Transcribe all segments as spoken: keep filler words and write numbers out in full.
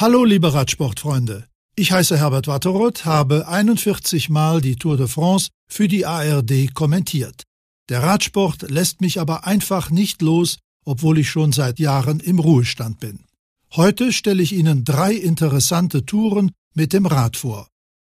Hallo liebe Radsportfreunde, ich heiße Herbert Watteroth, habe einundvierzig Mal die Tour de France für die A R D kommentiert. Der Radsport lässt mich aber einfach nicht los, obwohl ich schon seit Jahren im Ruhestand bin. Heute stelle ich Ihnen drei interessante Touren mit dem Rad vor.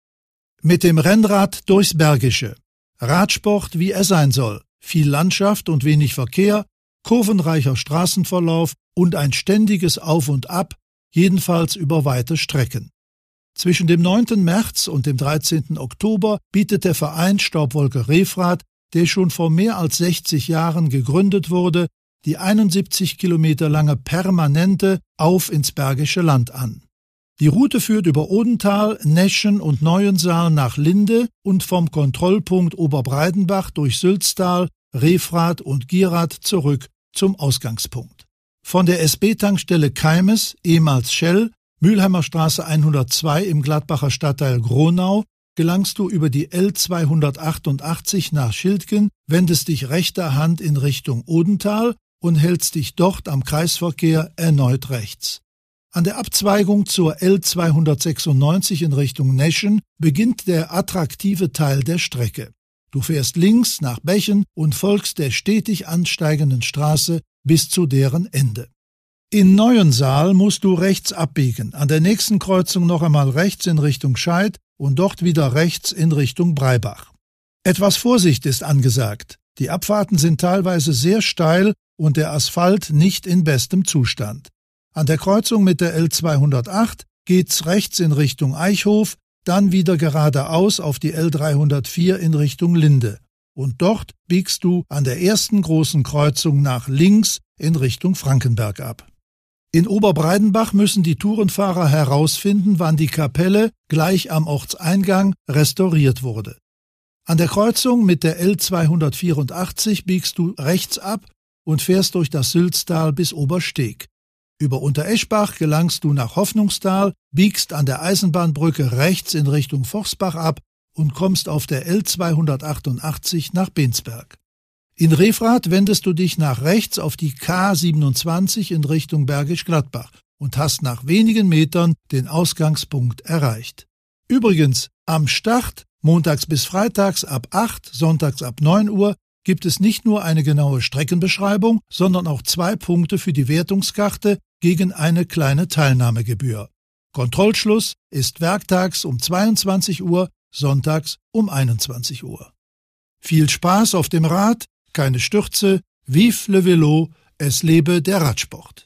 Mit dem Rennrad durchs Bergische. Radsport, wie er sein soll. Viel Landschaft und wenig Verkehr, kurvenreicher Straßenverlauf und ein ständiges Auf und Ab, jedenfalls über weite Strecken. Zwischen dem neunten März und dem dreizehnten Oktober bietet der Verein Staubwolke Refrad, der schon vor mehr als sechzig Jahren gegründet wurde, die einundsiebzig Kilometer lange permanente Auf ins Bergische Land an. Die Route führt über Odenthal, Neschen und Neuensaal nach Linde und vom Kontrollpunkt Oberbreidenbach durch Sülztal, Refrad und Gierad zurück zum Ausgangspunkt. Von der S B-Tankstelle Keimes, ehemals Shell, Mülheimer Straße hundertzwei im Gladbacher Stadtteil Gronau, gelangst du über die L zweihundertachtundachtzig nach Schildgen, wendest dich rechter Hand in Richtung Odenthal und hältst dich dort am Kreisverkehr erneut rechts. An der Abzweigung zur L zweihundertsechsundneunzig in Richtung Neschen beginnt der attraktive Teil der Strecke. Du fährst links nach Bechen und folgst der stetig ansteigenden Straße bis zu deren Ende. In Neuensaal musst du rechts abbiegen, an der nächsten Kreuzung noch einmal rechts in Richtung Scheid und dort wieder rechts in Richtung Breibach. Etwas Vorsicht ist angesagt. Die Abfahrten sind teilweise sehr steil und der Asphalt nicht in bestem Zustand. An der Kreuzung mit der L zweihundertacht geht's rechts in Richtung Eichhof, dann wieder geradeaus auf die L dreihundertvier in Richtung Linde. Und dort biegst du an der ersten großen Kreuzung nach links in Richtung Frankenberg ab. In Oberbreidenbach müssen die Tourenfahrer herausfinden, wann die Kapelle gleich am Ortseingang restauriert wurde. An der Kreuzung mit der L zweihundertvierundachtzig biegst du rechts ab und fährst durch das Sülztal bis Obersteg. Über Untereschbach gelangst du nach Hoffnungstal, biegst an der Eisenbahnbrücke rechts in Richtung Vorsbach ab und kommst auf der L zweihundertachtundachtzig nach Bensberg. In Refrad wendest du dich nach rechts auf die K siebenundzwanzig in Richtung Bergisch Gladbach und hast nach wenigen Metern den Ausgangspunkt erreicht. Übrigens, am Start, montags bis freitags ab acht, sonntags ab neun Uhr, gibt es nicht nur eine genaue Streckenbeschreibung, sondern auch zwei Punkte für die Wertungskarte gegen eine kleine Teilnahmegebühr. Kontrollschluss ist werktags um zweiundzwanzig Uhr, sonntags um einundzwanzig Uhr. Viel Spaß auf dem Rad, keine Stürze, vive le vélo, es lebe der Radsport!